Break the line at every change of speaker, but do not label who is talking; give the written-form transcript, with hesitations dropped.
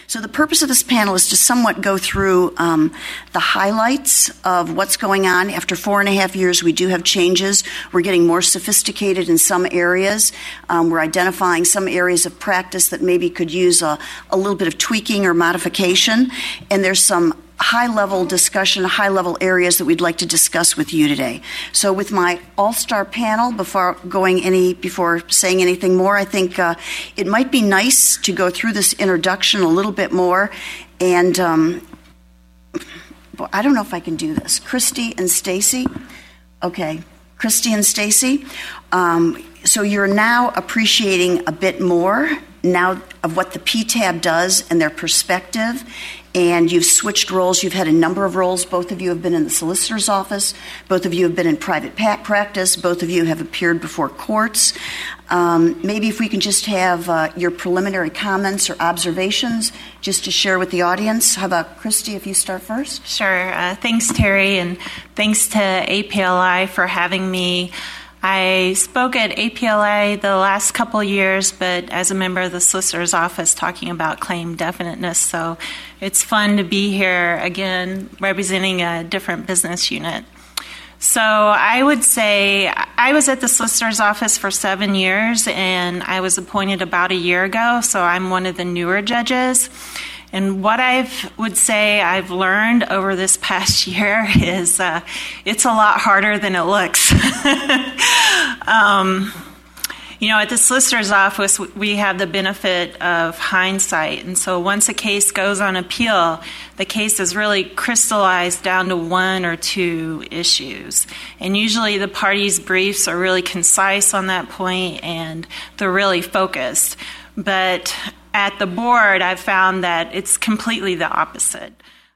So the purpose of this panel is to somewhat go through the highlights of what's going on. After 4.5 years, we do have changes. We're getting more sophisticated in some areas. We're identifying some areas of practice that maybe could use a little bit of tweaking or modification. And there's some high-level discussion, high-level areas that we'd like to discuss with you today. So with my all-star panel, before saying anything more, I think it might be nice to go through this introduction a little bit more. And I don't know if I can do this. Christy and Stacy. Okay, Christy and Stacy. So you're now appreciating a bit more now of what the PTAB does and their perspective. And you've switched roles. You've had a number of roles. Both of you have been in the solicitor's office. Both of you have been in private practice. Both of you have appeared before courts. Maybe if we can just have your preliminary comments or observations just to share with the audience. How about Christy, if you start first?
Sure. Thanks, Terry, and thanks to APLI for having me. I spoke at APLI the last couple years, but as a member of the solicitor's office talking about claim definiteness. So it's fun to be here again, representing a different business unit. So I would say I was at the solicitor's office for 7 years, and I was appointed about a year ago, so I'm one of the newer judges. And what I would say I've learned over this past year is it's a lot harder than it looks. At the solicitor's office, we have the benefit of hindsight. And so once a case goes on appeal, the case is really crystallized down to one or two issues. And usually the parties' briefs are really concise on that point, and they're really focused. But at the board, I've found that it's completely the opposite.